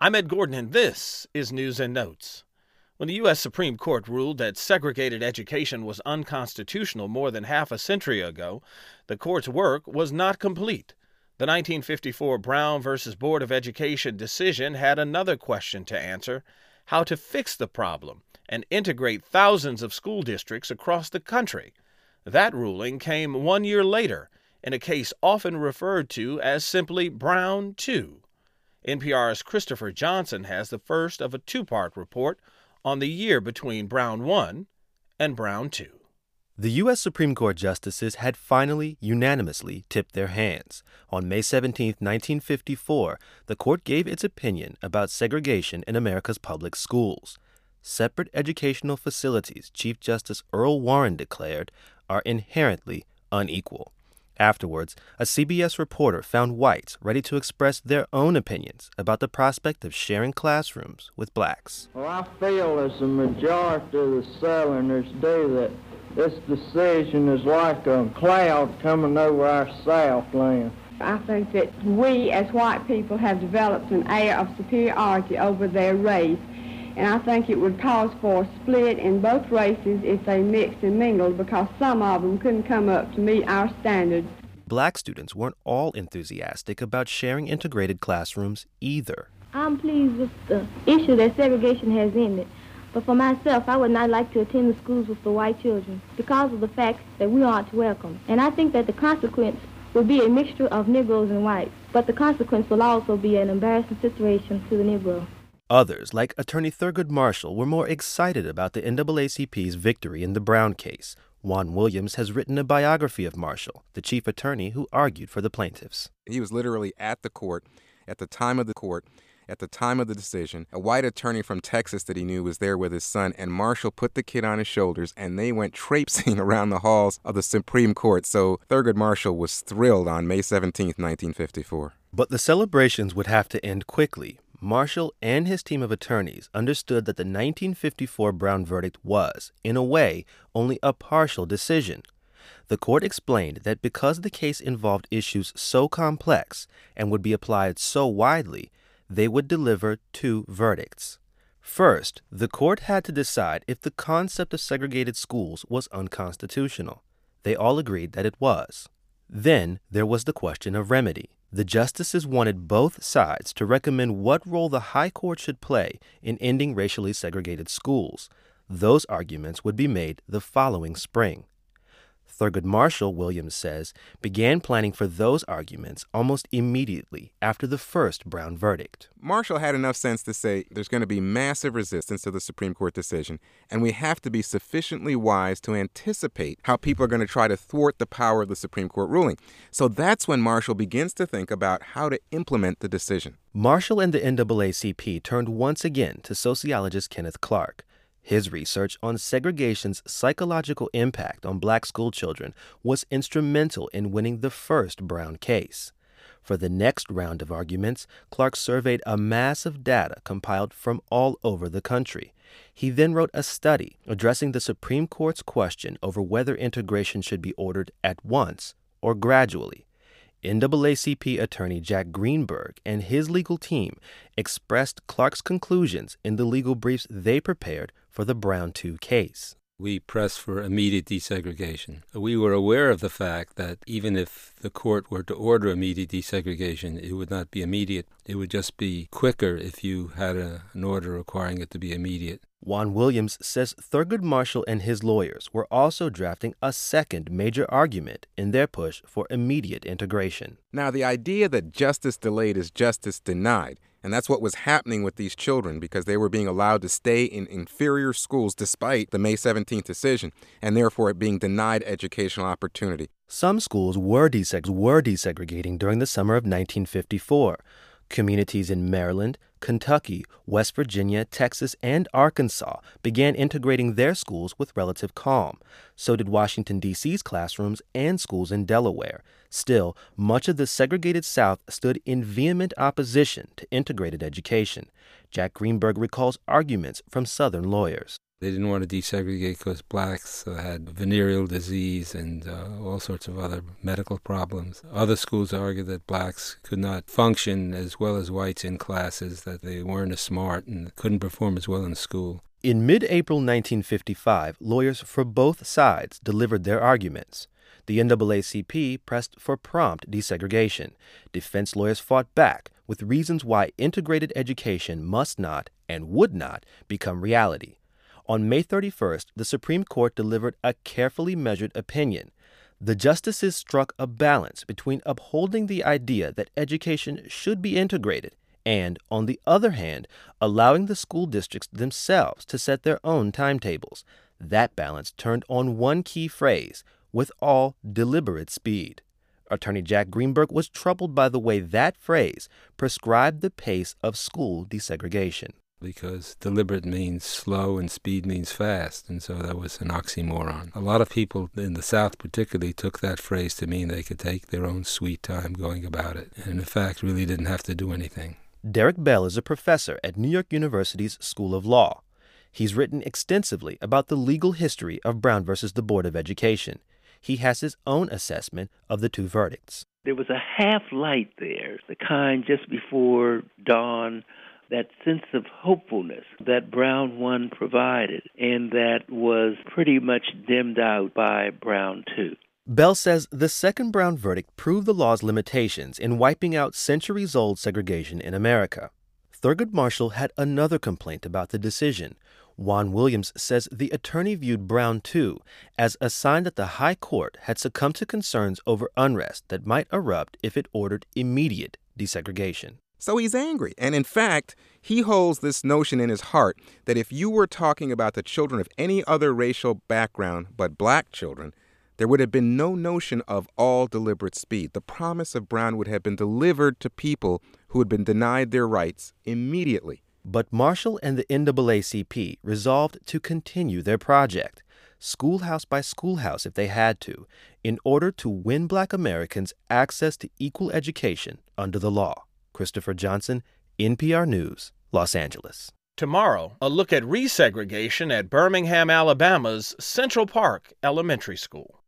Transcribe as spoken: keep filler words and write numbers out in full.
I'm Ed Gordon, and this is News and Notes. When the U S Supreme Court ruled that segregated education was unconstitutional more than half a century ago, the court's work was not complete. The nineteen fifty-four Brown v. Board of Education decision had another question to answer: how to fix the problem and integrate thousands of school districts across the country. That ruling came one year later in a case often referred to as simply Brown two. N P R's Christopher Johnson has the first of a two-part report on the year between Brown one and Brown two. The U S Supreme Court justices had finally, unanimously tipped their hands. On May seventeenth, nineteen fifty-four, the court gave its opinion about segregation in America's public schools. Separate educational facilities, Chief Justice Earl Warren declared, are inherently unequal. Afterwards, a C B S reporter found whites ready to express their own opinions about the prospect of sharing classrooms with blacks. Well, I feel as the majority of the Southerners do that this decision is like a cloud coming over our Southland. I think that we as white people have developed an air of superiority over their race, and I think it would cause for a split in both races if they mixed and mingled, because some of them couldn't come up to meet our standards. Black students weren't all enthusiastic about sharing integrated classrooms either. I'm pleased with the issue that segregation has ended. But for myself, I would not like to attend the schools with the white children because of the fact that we aren't welcome. And I think that the consequence will be a mixture of Negroes and whites. But the consequence will also be an embarrassing situation to the Negro. Others, like Attorney Thurgood Marshall, were more excited about the N double A C P's victory in the Brown case. Juan Williams has written a biography of Marshall, the chief attorney who argued for the plaintiffs. He was literally at the court, at the time of the court, at the time of the decision. A white attorney from Texas that he knew was there with his son, and Marshall put the kid on his shoulders, and they went traipsing around the halls of the Supreme Court. So Thurgood Marshall was thrilled on May seventeenth, nineteen fifty-four. But the celebrations would have to end quickly. Marshall and his team of attorneys understood that the nineteen fifty-four Brown verdict was, in a way, only a partial decision. The court explained that because the case involved issues so complex and would be applied so widely, they would deliver two verdicts. First, the court had to decide if the concept of segregated schools was unconstitutional. They all agreed that it was. Then there was the question of remedy. The justices wanted both sides to recommend what role the high court should play in ending racially segregated schools. Those arguments would be made the following spring. Thurgood Marshall, Williams says, began planning for those arguments almost immediately after the first Brown verdict. Marshall had enough sense to say there's going to be massive resistance to the Supreme Court decision, and we have to be sufficiently wise to anticipate how people are going to try to thwart the power of the Supreme Court ruling. So that's when Marshall begins to think about how to implement the decision. Marshall and the N double A C P turned once again to sociologist Kenneth Clark. His research on segregation's psychological impact on black schoolchildren was instrumental in winning the first Brown case. For the next round of arguments, Clark surveyed a mass of data compiled from all over the country. He then wrote a study addressing the Supreme Court's question over whether integration should be ordered at once or gradually. N double A C P attorney Jack Greenberg and his legal team expressed Clark's conclusions in the legal briefs they prepared for the Brown two case. We pressed for immediate desegregation. We were aware of the fact that even if the court were to order immediate desegregation, it would not be immediate. It would just be quicker if you had a, an order requiring it to be immediate. Juan Williams says Thurgood Marshall and his lawyers were also drafting a second major argument in their push for immediate integration. Now, the idea that justice delayed is justice denied, and that's what was happening with these children because they were being allowed to stay in inferior schools despite the May seventeenth decision, and therefore it being denied educational opportunity. Some schools were, deseg- were desegregating during the summer of nineteen fifty-four. Communities in Maryland, Kentucky, West Virginia, Texas, and Arkansas began integrating their schools with relative calm. So did Washington, D C's classrooms and schools in Delaware. Still, much of the segregated South stood in vehement opposition to integrated education. Jack Greenberg recalls arguments from Southern lawyers. They didn't want to desegregate because blacks uh, had venereal disease and uh, all sorts of other medical problems. Other schools argued that blacks could not function as well as whites in classes, that they weren't as smart and couldn't perform as well in school. In mid-April nineteen fifty-five, lawyers for both sides delivered their arguments. The N double A C P pressed for prompt desegregation. Defense lawyers fought back with reasons why integrated education must not and would not become reality. On May thirty-first, the Supreme Court delivered a carefully measured opinion. The justices struck a balance between upholding the idea that education should be integrated and, on the other hand, allowing the school districts themselves to set their own timetables. That balance turned on one key phrase, with all deliberate speed. Attorney Jack Greenberg was troubled by the way that phrase prescribed the pace of school desegregation. Because deliberate means slow and speed means fast, and so that was an oxymoron. A lot of people in the South particularly took that phrase to mean they could take their own sweet time going about it, and in fact really didn't have to do anything. Derek Bell is a professor at New York University's School of Law. He's written extensively about the legal history of Brown versus the Board of Education. He has his own assessment of the two verdicts. There was a half light there, the kind just before dawn, that sense of hopefulness that Brown one provided, and that was pretty much dimmed out by Brown two. Bell says the second Brown verdict proved the law's limitations in wiping out centuries-old segregation in America. Thurgood Marshall had another complaint about the decision. Juan Williams says the attorney viewed Brown two as a sign that the High Court had succumbed to concerns over unrest that might erupt if it ordered immediate desegregation. So he's angry. And in fact, he holds this notion in his heart that if you were talking about the children of any other racial background but black children, there would have been no notion of all deliberate speed. The promise of Brown would have been delivered to people who had been denied their rights immediately. But Marshall and the N double A C P resolved to continue their project, schoolhouse by schoolhouse if they had to, in order to win black Americans access to equal education under the law. Christopher Johnson, N P R News, Los Angeles. Tomorrow, a look at resegregation at Birmingham, Alabama's Central Park Elementary School.